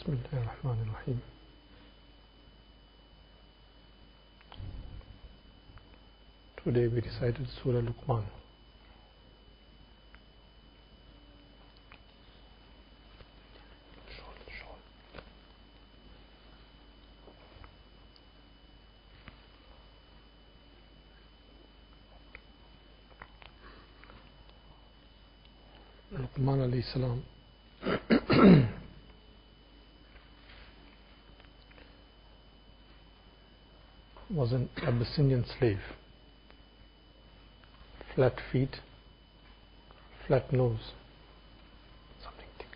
Bismillahirrahmanirrahim. Today we recited Surah Luqman. Luqman alayhi salam was an Abyssinian slave. Flat feet, flat nose, something thick.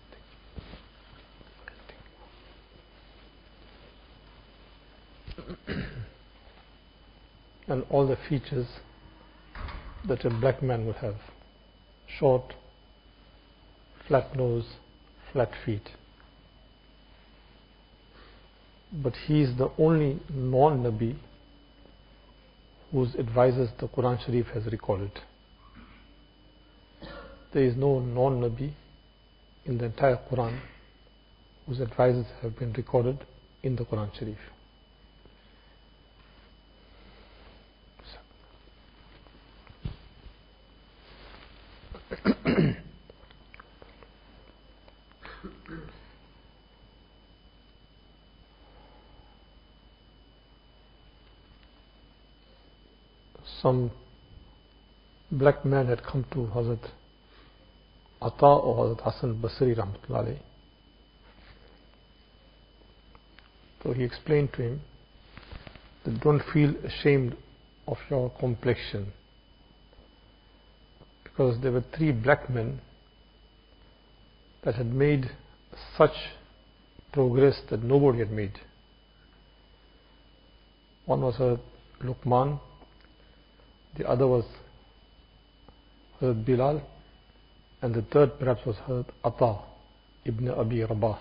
And all the features that a black man would have: short, flat nose, flat feet. But he is the only non-Nabi whose advices the Quran Sharif has recorded. There is no non-Nabi in the entire Quran whose advices have been recorded in the Quran Sharif. Some black man had come to Hazrat Ata or Hazrat Hassan Basri Rahmatullah alayhi. So he explained to him that don't feel ashamed of your complexion, because there were 3 black men that had made such progress that nobody had made. One was Hazrat Luqman, the other was Hazrat Bilal, and the third perhaps was Hazrat Ata ibn Abi Rabah.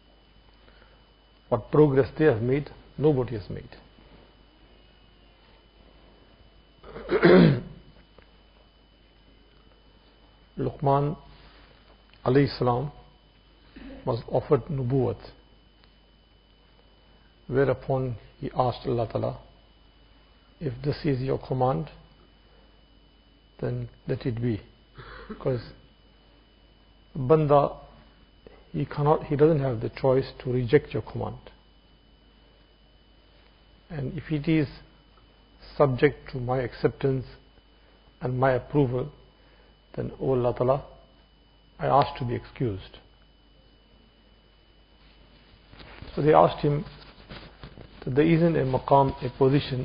What progress they have made, nobody has made. Luqman alayhi salam was offered nubuwwat, whereupon he asked Allah Ta'ala, if this is your command, then let it be. Because Banda, he doesn't have the choice to reject your command. And if it is subject to my acceptance and my approval, then, O Allah Ta'ala, I ask to be excused. So they asked him that there isn't a maqam, a position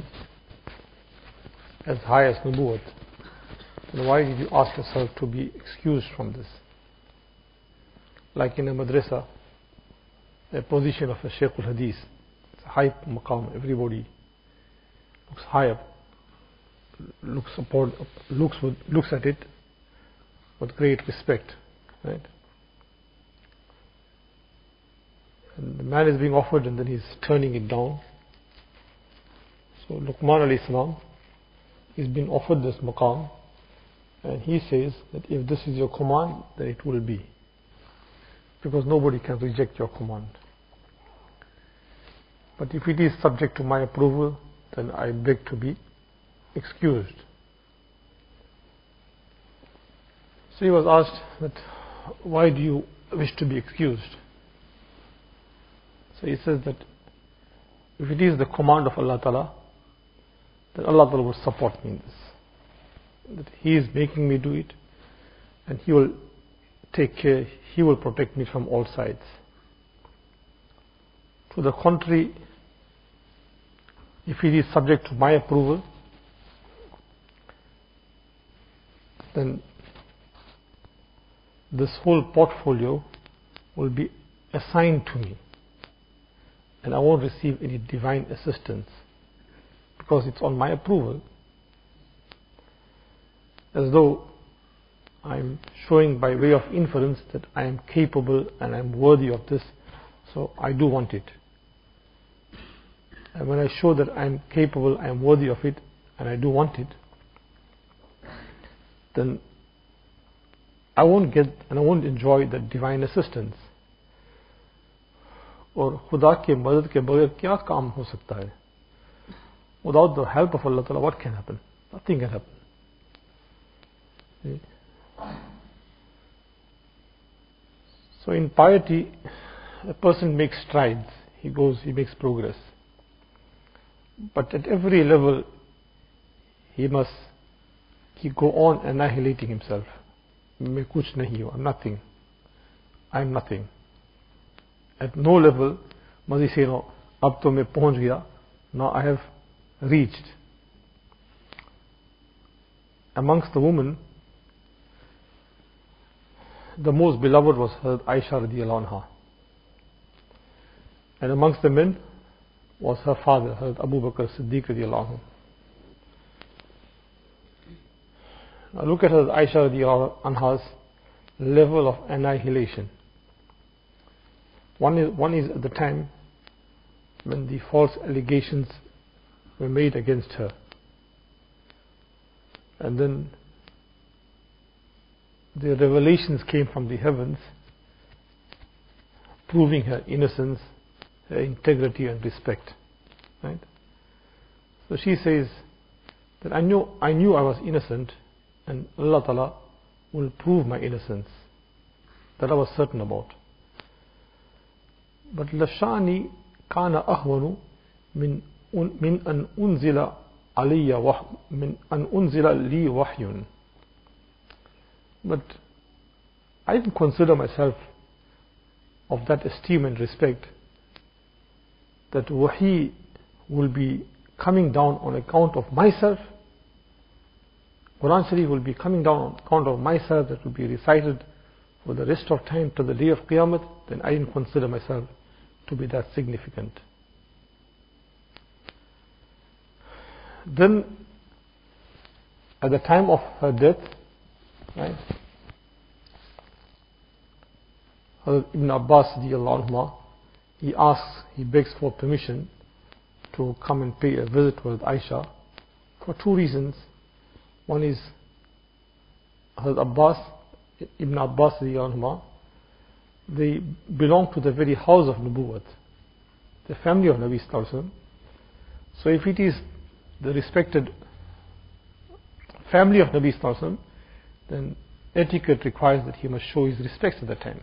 as high as nubuwwat. Then why did you ask yourself to be excused from this? Like in a madrasa, a position of a Shaykh al-Hadith, it's a high maqam, everybody looks high up, looks at it with great respect, right? And the man is being offered and then he's turning it down. So Luqman alayhi salam is being offered this maqam, and he says that if this is your command, then it will be, because nobody can reject your command. But if it is subject to my approval, then I beg to be excused. So he was asked that, why do you wish to be excused? So he says that if it is the command of Allah Ta'ala, then Allah Ta'ala will support me in this. That He is making me do it, and He will take care, He will protect me from all sides. To the contrary, if it is subject to my approval, then this whole portfolio will be assigned to me, and I won't receive any divine assistance, because it's on my approval. As though I'm showing by way of inference that I am capable and I'm worthy of this, so I do want it. And when I show that I'm capable, I am worthy of it, and I do want it, then I won't get and I won't enjoy that divine assistance. और खुदा के मदद के बगैर क्या काम हो सकता है? Without the help of Allah Ta'ala, what can happen? Nothing can happen. So in piety, a person makes strides. He makes progress. But at every level, he go on annihilating himself. मैं कुछ नहीं हूँ, I'm nothing. I'm nothing. At no level must he say, no, अब तो मैं पहुंच गया. Now I have reached. Amongst the women, the most beloved was Hazrat Aisha radiallahu anha. And amongst the men was her father, Hazrat Abu Bakr Siddiq radiallahu anhu. Now look at Hazrat Aisha radiallahu anha's level of annihilation. One is at the time when the false allegations were made against her. And then the revelations came from the heavens proving her innocence, her integrity and respect. Right? So she says that I knew I was innocent and Allah Ta'ala will prove my innocence. That I was certain about. But لَشَانِي كَانَ أَهْوَنُ مِنْ أَنْ أُنزِلَ عَلِيَّ مِنْ أَنْ أُنزِلَ لِي وَحْيٌ. But I didn't consider myself of that esteem and respect that wahi will be coming down on account of myself. Quran Sharif will be coming down on account of myself, that will be recited for the rest of time till the day of Qiyamah. Then I didn't consider myself to be that significant. Then at the time of her death, right, Hazrat Ibn Abbas radiallahu anhu, he begs for permission to come and pay a visit with Aisha for two reasons. One is Hazrat Ibn Abbas radiallahu anhu, they belong to the very house of Nubuwwat, the family of Nabi Sallallahu Alaihi Wasallam. So if it is the respected family of Nabi Sallallahu Alaihi Wasallam, then etiquette requires that he must show his respects at that time.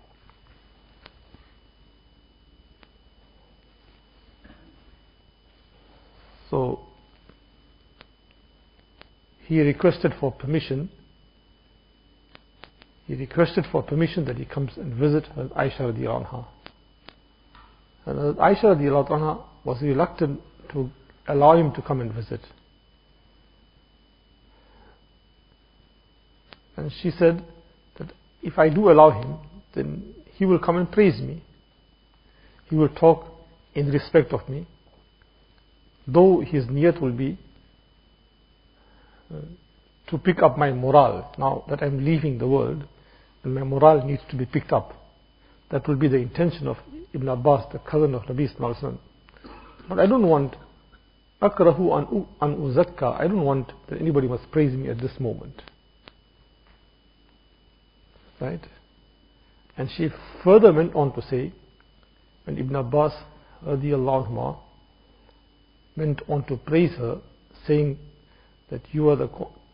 So he requested for permission. That he comes and visit Aisha radiallahu anha. And Aisha radiallahu anha was reluctant to allow him to come and visit. And she said that if I do allow him, then he will come and praise me. He will talk in respect of me. Though his niyat will be to pick up my morale. Now that I'm leaving the world, and my morale needs to be picked up. That will be the intention of Ibn Abbas, the cousin of Nabi Sallallahu Alaihi Wasallam. But I don't want akrahu an uzakka. I don't want that anybody must praise me at this moment. Right? And she further went on to say, when Ibn Abbas radiallahu anhu went on to praise her, saying that you are the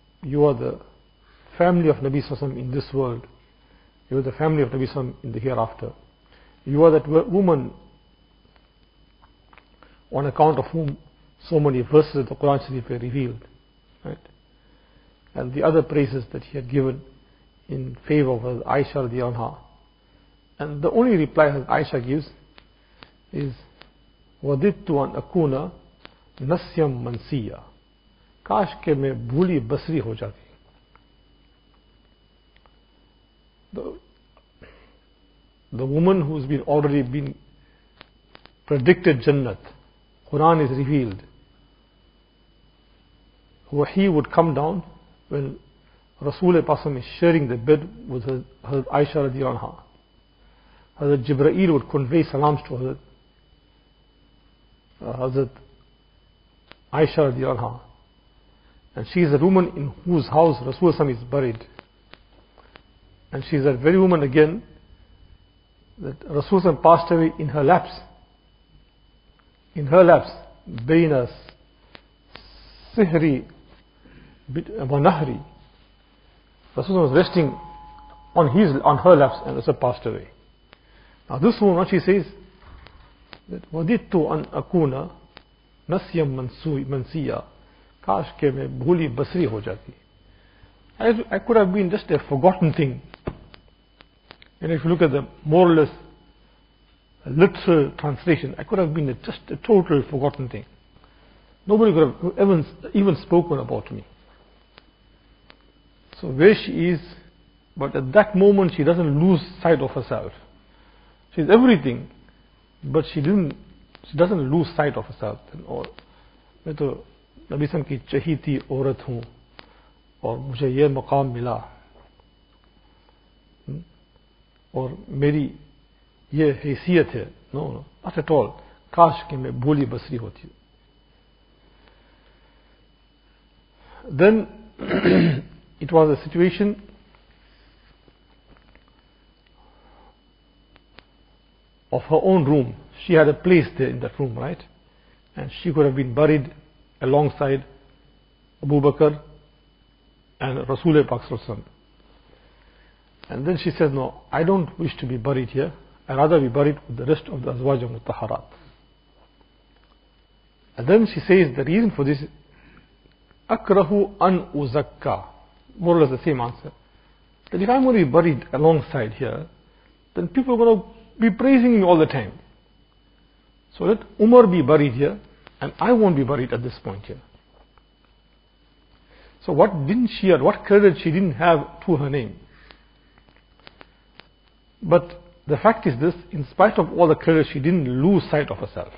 family of Nabi Sallallahu Alaihi Wasallam in this world. You are the family of Nabi Sallallahu Alaihi Wasallam in the hereafter. You are that woman on account of whom so many verses of the Quran Sharif were revealed. Right? And the other praises that he had given in favor of Aisha radiallahu anha. And the only reply that Aisha gives is, وَدِدْتُ أَنْ أَكُونَ نَسْيًا مَنْسِيًّا. काश के मैं भूली बसरी हो जाती. The woman who's already been predicted Jannat, Quran is revealed. Wahi would come down when Rasul Pasam is sharing the bed with Hazrat Aisha radiallahu anha. Hazrat Jibreel would convey salams to Hazrat Aisha radiallahu anha. And she is the woman in whose house Rasul is buried. And she is that very woman again that Rasulullah passed away in her laps. In her laps, Baina Sihri wa Nahri. Rasulullah was resting on her laps and Rasul passed away. Now this woman, what she says, that Wadittu an akuna nasyam mansiya, kash ke main bhuli basri ho jati. I could have been just a forgotten thing. And if you look at the more or less literal translation, I could have been just a total forgotten thing. Nobody could have even spoken about me. So where she is, but at that moment she doesn't lose sight of herself. She's everything, but she doesn't lose sight of herself. और मैं तो नबी सल्लल्लाहु अलैहि वसल्लम की चहीती औरत हूँ और मुझे ये मकाम मिला और मेरी ये हैसियत है. No, not at all. काश कि मैं भोली बसरी होती. Then it was a situation of her own room. She had a place there in that room, right? And she could have been buried alongside Abu Bakr and Rasulullah Pak Sallallahu Alaihi Wasallam. And then she says, no, I don't wish to be buried here. I'd rather be buried with the rest of the Azwaj al-Mutahharat. And then she says the reason for this, Akrahu an uzakka. More or less the same answer. That if I'm going to be buried alongside here, then people are going to be praising me all the time. So let Umar be buried here, and I won't be buried at this point here. So what credit she didn't have to her name. But the fact is this, in spite of all the credit, she didn't lose sight of herself.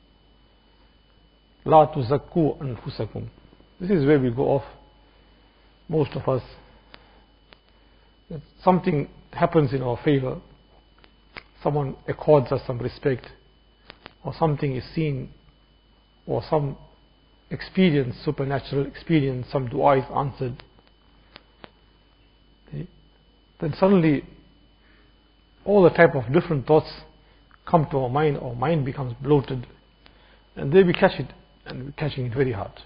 La tuzakku anfusakum. This is where we go off. Most of us, if something happens in our favor, someone accords us some respect, or something is seen, or some experience, supernatural experience, some dua is answered, then suddenly all the type of different thoughts come to our mind becomes bloated, and there we catch it, and we're catching it very hard.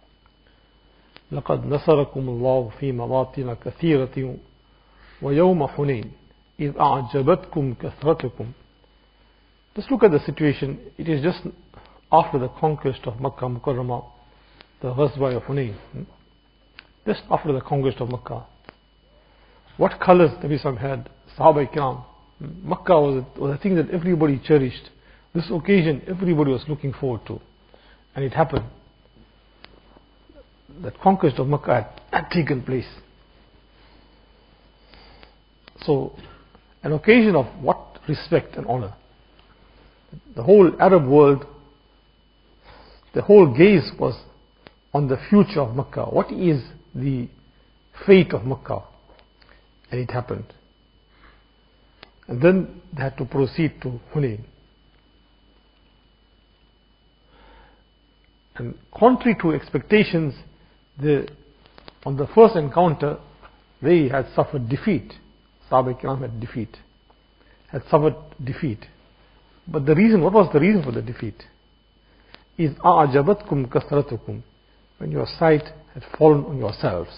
لقد نصركم الله في مواطن كثيرة ويوم حنين إذ أعجبتكم كثرتكم. Just look at the situation. It is just after the conquest of Makkah Mukarramah, the Ghazwa of Hunayn. Just after the conquest of Makkah. What colors Nabi Sallallahu had? Sahaba Ikram. Makkah was a thing that everybody cherished. This occasion everybody was looking forward to. And it happened. That conquest of Makkah had taken place. So, an occasion of what respect and honor. The whole Arab world, the whole gaze was on the future of Makkah. What is the fate of Makkah? And it happened. And then they had to proceed to Hunayn. And contrary to expectations, on the first encounter, they had suffered defeat. Sahaba Ikram had suffered defeat. But what was the reason for the defeat? Is a'jabatkum kasratukum, when your sight had fallen on yourselves.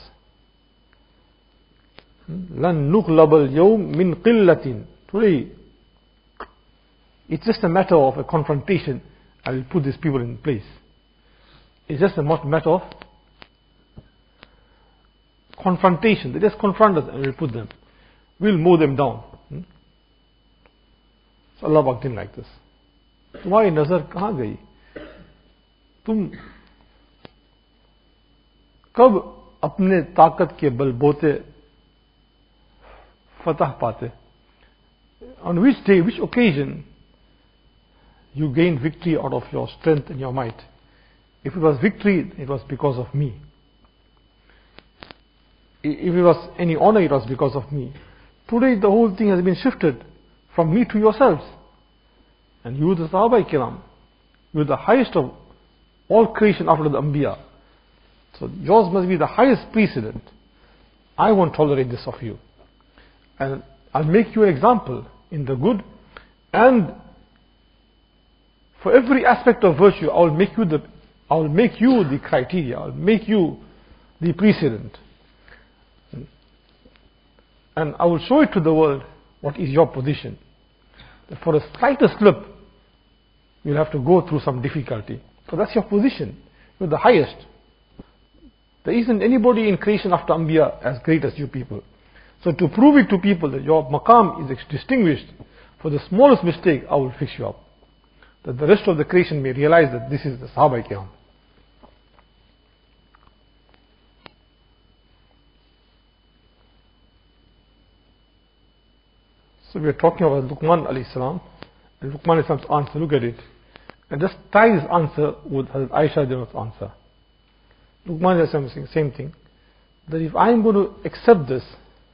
Lan nughlab al-yawm min qillatin. Today, it's just a matter of a confrontation. I will put these people in place. It's just a matter of confrontation. They just confront us and we'll put them. We'll mow them down. So Allah Pak didn't like this. तुम्हारी नजर कहाँ गई? तुम कब अपने ताकत के बलबोते फतह पाते? On which day, which occasion you gained victory out of your strength and your might? If it was victory, it was because of me. If it was any honor, it was because of me. Today the whole thing has been shifted from me to yourselves. And you, the Sahaba Kiram, you are the highest of all creation after the Anbiya. So yours must be the highest precedent. I won't tolerate this of you. And I'll make you an example in the good And for every aspect of virtue, I will make you the criteria, I will make you the precedent. And I will show it to the world what is your position. For a slightest slip, you'll have to go through some difficulty. So that's your position. You're the highest. There isn't anybody in creation after Anbiya as great as you people. So to prove it to people that your maqam is distinguished, for the smallest mistake, I will fix you up. That the rest of the creation may realize that this is the Sahaba Kiram. So we are talking about Luqman alayhi salam, and Luqman alayhi salam's answer, look at it. And just tie his answer with Hazrat Aisha radiallahu anha's answer. Luqman alayhi salam is saying the same thing, that if I am going to accept this,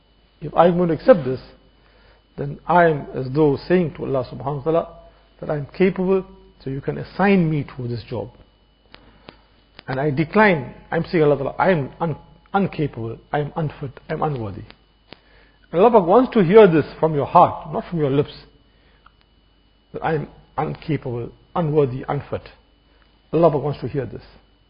then I am as though saying to Allah subhanahu wa ta'ala that I am capable, so you can assign me to this job. And I decline, I am saying Allah ta'ala, I am uncapable, I am unfit, I am unworthy. And Allah wants to hear this from your heart, not from your lips. That I am uncapable, unworthy, unfit. Allah wants to hear this.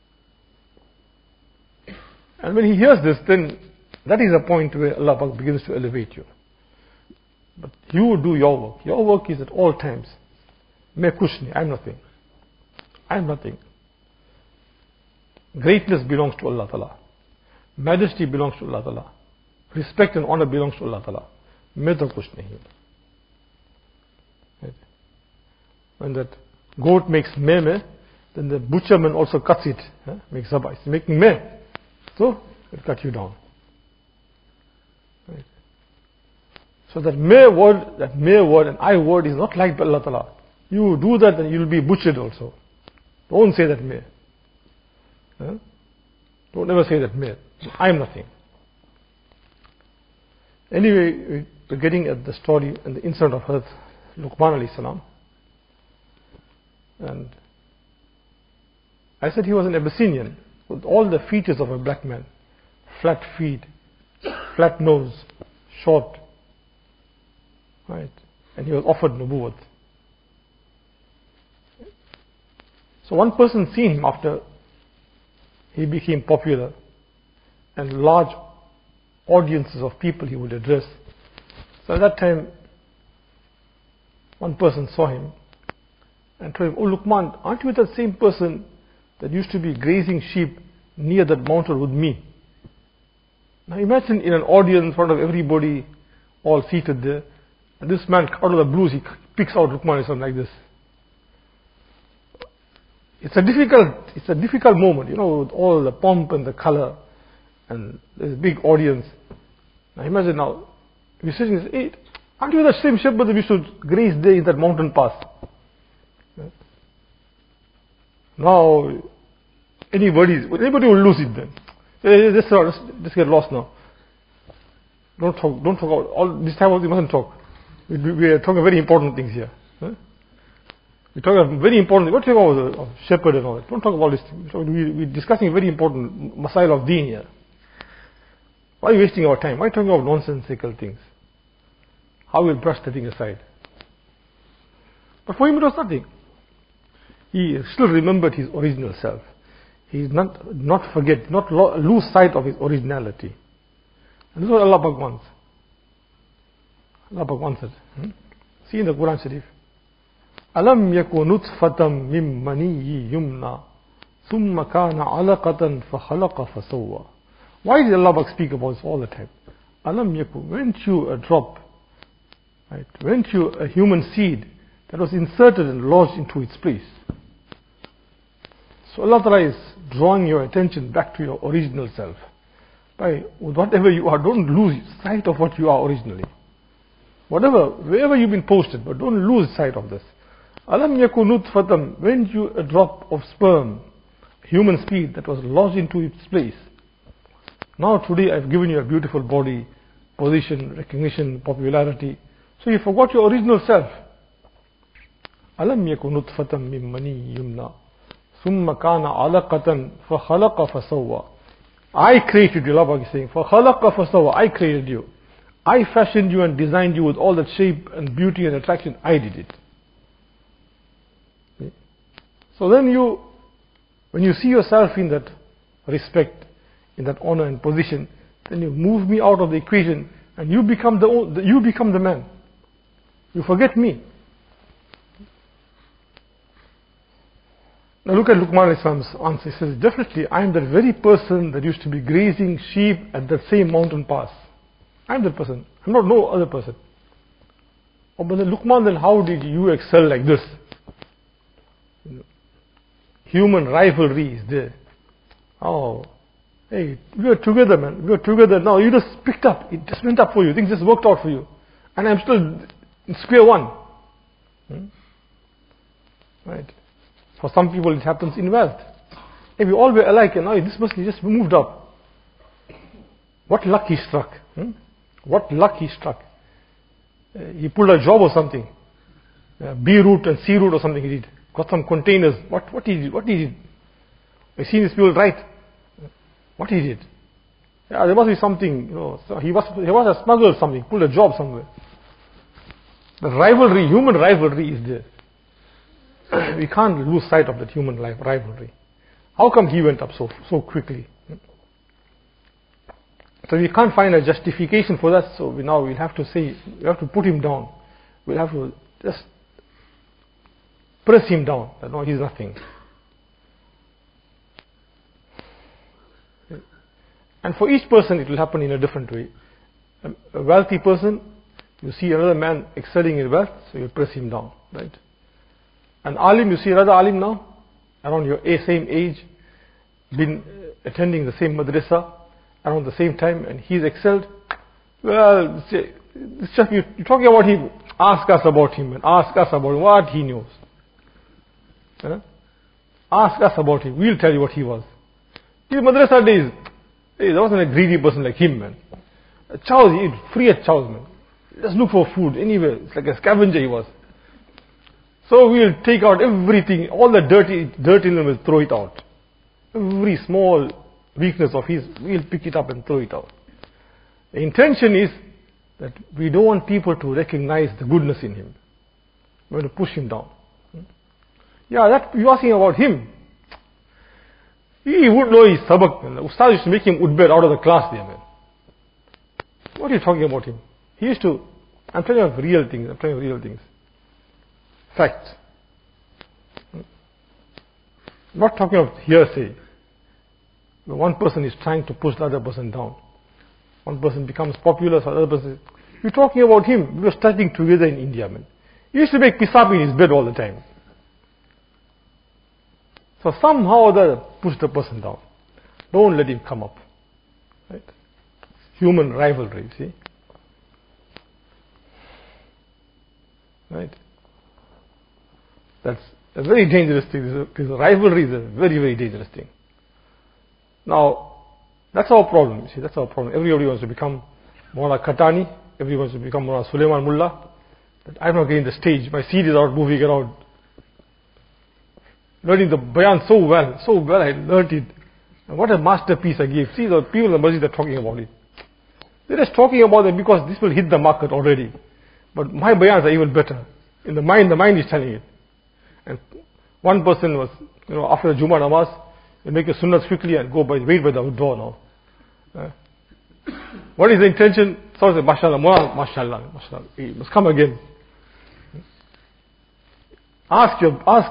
And when He hears this, then that is a point where Allah begins to elevate you. But you do your work. Your work is at all times, Main kuch nahi, I am nothing. I am nothing. Greatness belongs to Allah Ta'ala. Majesty belongs to Allah Ta'ala. Respect and honor belongs to Allah Ta'ala. Main to kuch nahi. Right? When that goat makes meh, then the butcherman also cuts it. Makes zabah. It's making meh. So, it cut you down. Right? So that meh word and I word is not liked by Allah Ta'ala. You do that and you will be butchered also. Don't say that meh. Don't ever say that meh. I am nothing. Anyway, we're getting at the story and the incident of Hazrat Luqman alayhi salam. And I said he was an Abyssinian with all the features of a black man. Flat feet, flat nose, short. Right? And he was offered nubuwwat. So one person seen him after he became popular and large audiences of people he would address. So at that time, one person saw him and told him, "Oh Luqman, aren't you that same person that used to be grazing sheep near that mountain with me?" Now imagine in an audience in front of everybody, all seated there, and this man out of the blues, he picks out Luqman something like this. It's a difficult moment, with all the pomp and the color and this big audience. Now imagine now, we're sitting and say, "Hey, aren't you the same shepherd that we should graze there in that mountain pass?" Now, anybody will lose it then. Say, just get lost now. Don't talk about all this time. You mustn't talk. We are talking very important things here. We're talking about very important. What do you talk about shepherd and all that? Don't talk about this thing. We're discussing very important masail of deen here. Why are you wasting our time? Why are you talking about nonsensical things? How will brush the thing aside? But for him it was nothing. He still remembered his original self. He did not forget, not lose sight of his originality. And this is what Allah Pak wants. Allah Pak wants it. See in the Quran Sharif. Alam yaku nutfatam mim maniyyi yumna thumma kana alaqatan fa khalaqa fa sawwa. Why did Allah Pak speak about this all the time? Alam yaku, weren't you a drop? Right? Weren't you a human seed that was inserted and lodged into its place? So Allah Ta'ala is drawing your attention back to your original self. By whatever you are, don't lose sight of what you are originally. Wherever you've been posted, but don't lose sight of this. Alam yaku nutfatam, weren't you a drop of sperm, human seed that was lodged into its place? Now today I've given you a beautiful body, position, recognition, popularity. So you forgot your original self. Alam yaku nutfatam mim mani yumna thumma kana alaqatan fa khalaqa fa sawwa. I created you, Allah is saying, fa khalaqa fa sawwa. I created you. I fashioned you and designed you with all that shape and beauty and attraction. I did it. So then when you see yourself in that respect, in that honor and position, then you move me out of the equation and you become the man. You forget me. Now look at Luqman Islam's answer. He says, definitely I am that very person that used to be grazing sheep at that same mountain pass. I am that person. I am not no other person. Oh, but then Luqman, then how did you excel like this? Human rivalry is there. Oh, hey, we are together, man. We are together. Now you just picked up. It just went up for you. Things just worked out for you. And I'm still in square one. Right. For some people it happens in wealth. Hey, we all were alike and now this person just moved up. What luck he struck. What luck he struck. He pulled a job or something. B route and C route or something he did. Got some containers. What he did? What he did? I seen these people write. What he did? Yeah, there must be something. So he must have smuggled something. Pulled a job somewhere. The rivalry, human rivalry is there. We can't lose sight of that human rivalry. How come he went up so quickly? So we can't find a justification for that. So we'll have to say, we have to put him down. We'll have to just press him down. That no, he's nothing. And for each person it will happen in a different way. A wealthy person, you see another man excelling in wealth, so you press him down, right? An alim, you see another alim now, around your same age, been attending the same madrasa, around the same time, and he's excelled. Well, it's just, you're talking about him, ask us about him, and ask us about what he knows. Ask us about him, we'll tell you what he was. In madrasa days, there wasn't a greedy person like him, man. Chows, he ate free at chows, man. Just look for food anywhere. It's like a scavenger he was. So we'll take out everything, all the dirt in him, we'll throw it out. Every small weakness of his, we'll pick it up and throw it out. The intention is that we don't want people to recognize the goodness in him. We're going to push him down. Yeah, you're asking about him. He would know his sabak. The ustad used to make him udbed out of the class there, man. What are you talking about him? He used to, I'm telling you of real things. Facts. Not talking of hearsay. One person is trying to push the other person down. One person becomes popular, so the other person. You're talking about him. We were studying together in India, man. He used to make pisab in his bed all the time. So somehow or other, push the person down. Don't let him come up. Right? Human rivalry, see? Right? That's a very dangerous thing. This rivalry is a very, very dangerous thing. Now, that's our problem. You see, that's our problem. Everybody wants to become Maulana Khatani. Everybody wants to become Maulana Sulaiman Mullah. I'm not getting the stage. My seat is out moving around. Learning the bayan so well I learnt it. And what a masterpiece I gave. See, the people in the masjid are talking about it. They're just talking about it because this will hit the market already. But my bayans are even better. In the mind is telling it. And one person was, after the Jummah namaz, they make a sunnah quickly and wait by the door now. What is the intention? Someone says, mashallah, mashallah. He must come again. Ask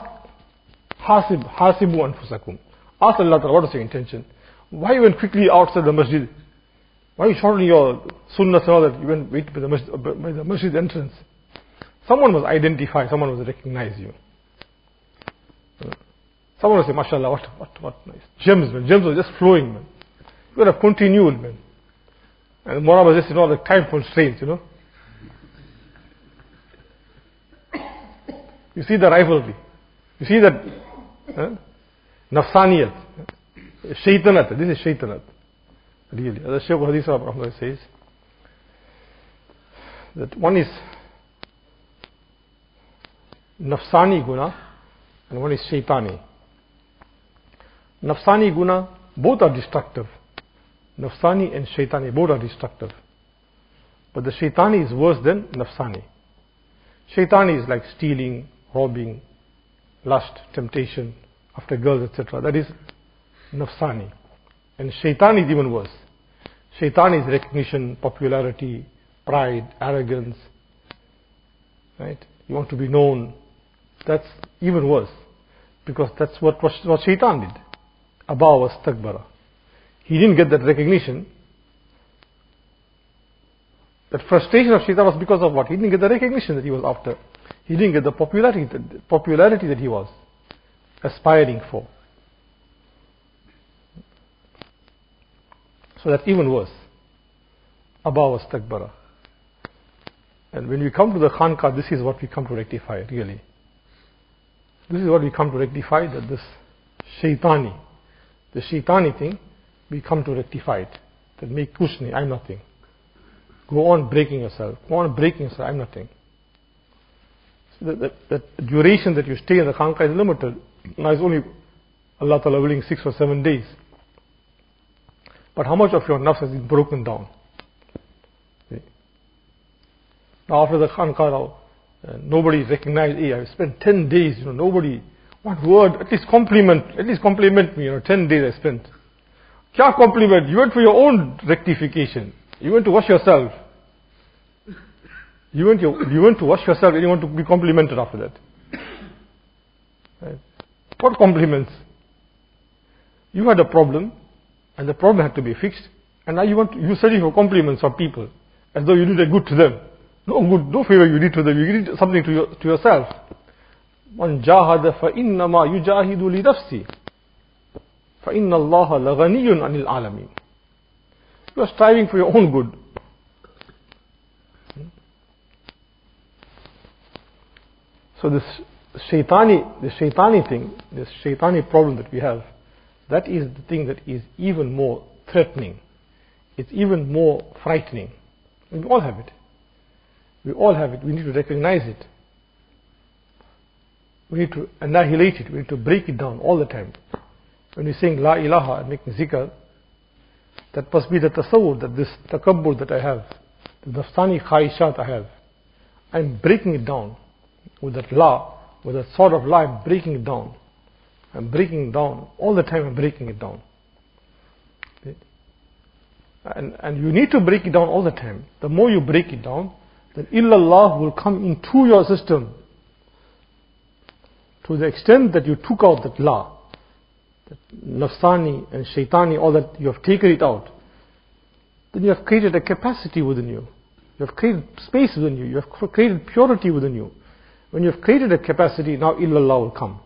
hasibu anfusakum. Ask Allah Ta'ala, what is your intention? Why you went quickly outside the masjid? Why you shortening your sunnah and all that? You went wait by the masjid entrance. Someone must identify, someone must recognize you. Someone will say, mashallah, what nice. Gems, man. Gems are just flowing, man. You got to continue, man. And Mawlana was just, the time constraints, You see the rivalry. You see that nafsaniyat, shaitanat. This is shaitanat. Really. As Shaykh Hadith Rahman says, that one is nafsani guna and one is shaitani. Nafsani guna, both are destructive. Nafsani and shaitani, both are destructive. But the shaitani is worse than nafsani. Shaitani is like stealing, robbing, lust, temptation, after girls, etc. That is nafsani. And shaitan is even worse. Shaitan is recognition, popularity, pride, arrogance. Right? You want to be known. That's even worse. Because that's what shaitan did. Aba wastakbara. He didn't get that recognition. That frustration of shaitan was because of what? He didn't get the recognition that he was after. He didn't get the popularity that he was aspiring for. So that's even worse. Aba wastakbara. And when we come to the Khanqah, this is what we come to rectify, really. This is what we come to rectify, that this shaitani thing, we come to rectify it. That make kuch nahi, I'm nothing. Go on breaking yourself. I'm nothing. So that duration that you stay in the Khanqah is limited. Now it's only Allah Ta'ala willing 6 or 7 days. But how much of your nafs has been broken down? See? Now after the Khanqah, nobody recognized, hey, I spent 10 days, nobody, one word, at least compliment me, 10 days I spent. Kya compliment? You went for your own rectification. You went to wash yourself. You went to wash yourself and you want to be complimented after that. Right? What compliments? You had a problem and the problem had to be fixed, and now you're searching for compliments from people as though you did a good to them. No favor you did to them, you did something to yourself. Man jahada fa innama yujahidu li nafsi fa inna Allah laghaniyun anil alamin. You are striving for your own good. So this shaitani thing, this shaitani problem that we have, that is the thing that is even more threatening. It's even more frightening. And we all have it. We need to recognize it. We need to annihilate it. We need to break it down all the time. When we sing La ilaha and making zikr, that must be the tasawwur, that this takabbur that I have, the nafsani khaishat I have, I'm breaking it down. With that sword of law, I'm breaking it down. All the time I'm breaking it down. And you need to break it down all the time. The more you break it down, then illallah will come into your system. To the extent that you took out that law, that nafsani and shaitani, all that, you have taken it out, then you have created a capacity within you. You have created space within you. You have created purity within you. When you have created a capacity, now illallah will come.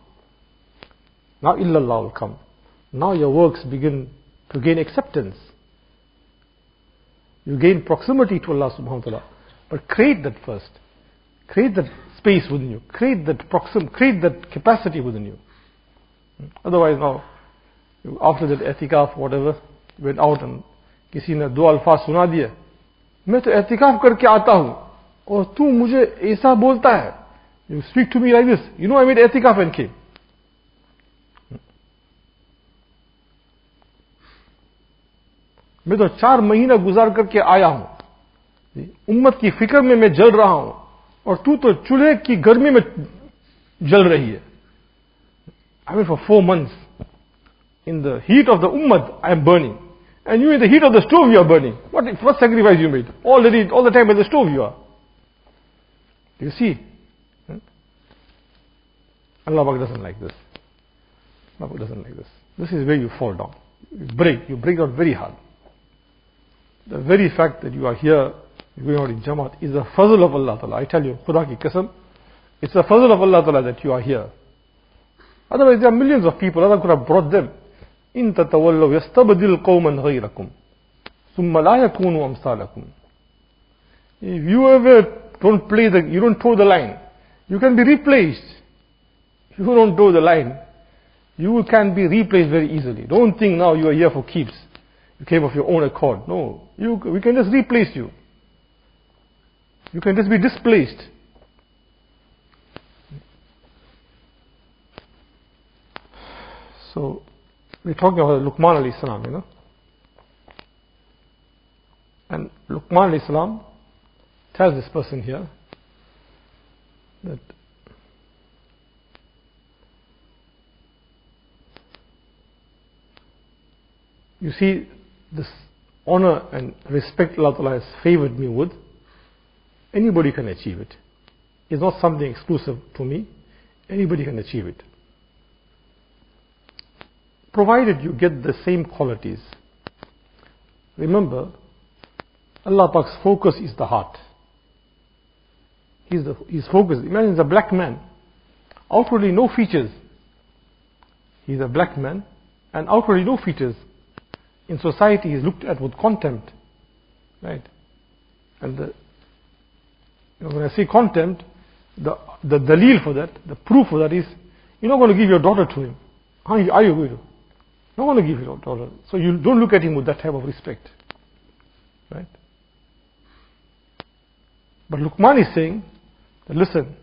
Now your works begin to gain acceptance. You gain proximity to Allah subhanahu wa ta'ala. But create that first. Create that space within you. Create that capacity within you. Otherwise now, after that etikaf, whatever, you went out and किसी ने दो अल्फाज सुना दिए, मैं तो एतिकाफ करके आता हूं और तू मुझे ऐसा बोलता है. You speak to me like this. I made etikaf and came. मैं तो 4 महीना गुजार करके आया हूं. उम्मत की फिक्र में मैं जल रहा हूं और तू तो चूल्हे की गर्मी में जल रही है. I mean for 4 months in the heat of the ummah I am burning, and you in the heat of the stove you are burning. What sacrifice you made? All the time by the stove you are. Do you see? Allah doesn't like this. This is where you fall down. You break down very hard. The very fact that you are here, you're going out in Jamaat, is a fazl of Allah Ta'ala. I tell you, Khuda ki qasam, it's a fazl of Allah Ta'ala that you are here. Otherwise there are millions of people, Allah could have brought them. In tatawallaw yastabdil qawman ghayrakum thumma la yakunu amsalakum. If you ever you don't toe the line, you can be replaced. If you don't toe the line, you can be replaced very easily. Don't think now you are here for keeps. You came of your own accord. No, we can just replace you. You can just be displaced. So, we're talking about Luqman alayhi salam, And Luqman alayhi salam tells this person here that You see, this honor and respect Allah Ta'ala has favored me with, anybody can achieve it. It's not something exclusive to me. Anybody can achieve it. Provided you get the same qualities. Remember, Allah Pak's focus is the heart. His focus. Imagine he's a black man. Outwardly no features. He's a black man and outwardly no features. In society he is looked at with contempt. Right? And when I say contempt, the dalil for that, the proof for that is, you're not going to give your daughter to him. How are you going to? Not going to give your daughter. So you don't look at him with that type of respect. Right? But Luqman is saying that, listen,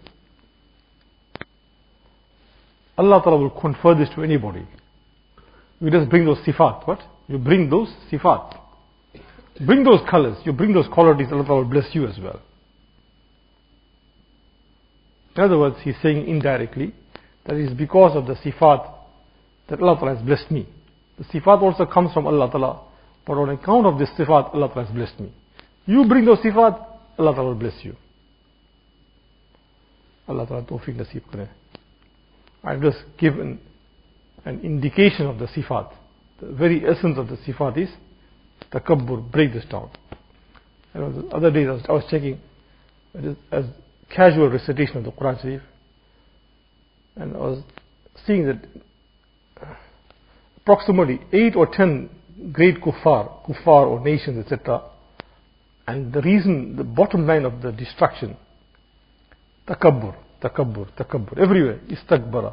Allah Ta'ala will confer this to anybody. You just bring those sifat. What? You bring those sifat. Bring those colors. You bring those qualities. Allah Ta'ala will bless you as well. In other words, he's saying indirectly that it is because of the sifat that Allah Ta'ala has blessed me. The sifat also comes from Allah Ta'ala, but on account of this sifat, Allah Ta'ala has blessed me. You bring those sifat, Allah Ta'ala will bless you. Allah Ta'ala tawfiq nasib kare. I've just given an indication of the sifat. The very essence of the sifat is takabbur. Break this down. And the other day I was checking, it is as casual recitation of the Quran Sharif, and I was seeing that approximately 8 or 10 great kuffar or nations, etc. And the reason, the bottom line of the destruction, takabbur, everywhere, istakbara.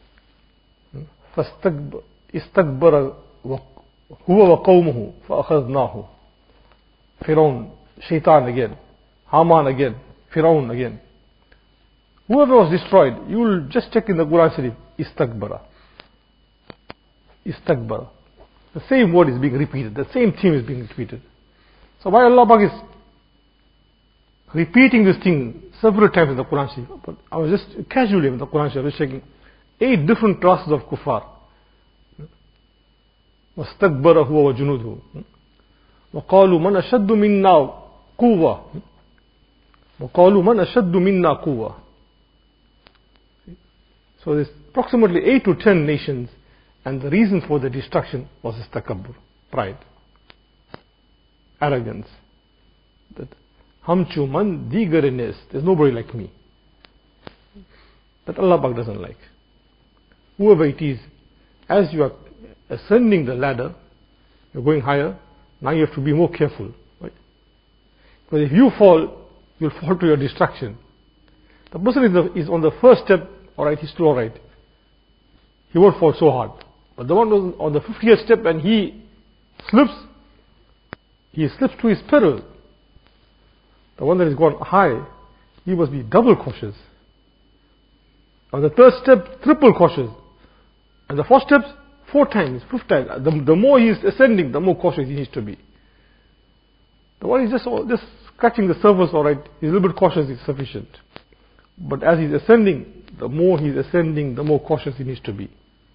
Istakbara huwa wa qawmuhu fa akhadnahu. Firaun, Shaitan again, Haman again, Firaun again. Whoever was destroyed, you will just check in the Quran Sharif, istakbara. Istakbara. The same word is being repeated, the same theme is being repeated. So why Allah Pak is repeating this thing several times in the Quran Sharif? But I was just casually in the Quran Sharif, I was checking 8 different classes of kuffar. وَاسْتَكْبَرَ هُوَ وَجُنُودُهُ وَقَالُوا مَنْ أَشَدُّ مِنَّا قُوَّةً وَقَالُوا مَنْ أَشَدُّ مِنَّا قُوَّةً. So there's approximately 8 to 10 nations, and the reason for the destruction was this takabbur, pride, arrogance. That hamchu man digare nes, there's nobody like me. That Allah Pak doesn't like. Whoever it is, as you are ascending the ladder, you're going higher, now you have to be more careful. Right? Because if you fall, you'll fall to your destruction. The person is on the first step, alright, he's still alright. He won't fall so hard. But the one who's on the 50th step and he slips to his peril. The one that has gone high, he must be double cautious. On the third step, triple cautious. And the fourth step, 4 times, 5 times. The more he is ascending, the more cautious he needs to be. The one is just scratching the surface, alright, he's a little bit cautious, is sufficient. But as he's ascending, the more he's ascending, the more cautious he needs to be.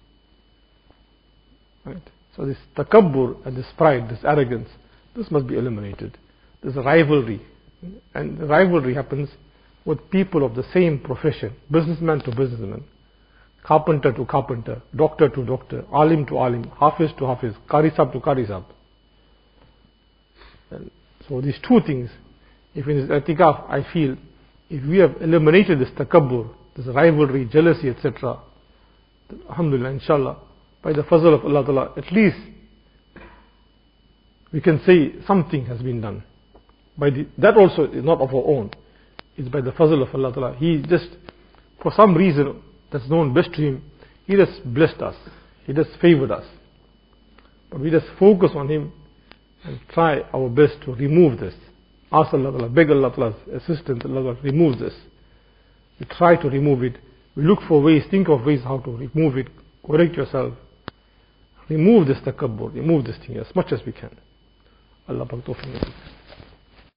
Right? So this takabbur and this pride, this arrogance, this must be eliminated. There's a rivalry. And the rivalry happens with people of the same profession, businessman to businessman, carpenter to carpenter, doctor to doctor, alim to alim, hafiz to hafiz, qari sahab to qari sahab. And so these 2 things, if in this i'tikaf I feel, if we have eliminated this takabbur, this rivalry, jealousy, etc., alhamdulillah, inshallah, by the fazl of Allah Ta'ala, at least we can say something has been done. That also is not of our own. It's by the fazl of Allah Ta'ala. He just, for some reason that's known best to Him, He just blessed us. He just favored us. But we just focus on Him and try our best to remove this. Ask Allah Ta'ala, beg Allah Ta'ala's assistance, Allah Ta'ala remove this. We try to remove it. We look for ways, think of ways how to remove it. Correct yourself. Remove this takabbur, remove this thing as much as we can. Allah Pak tawfiq.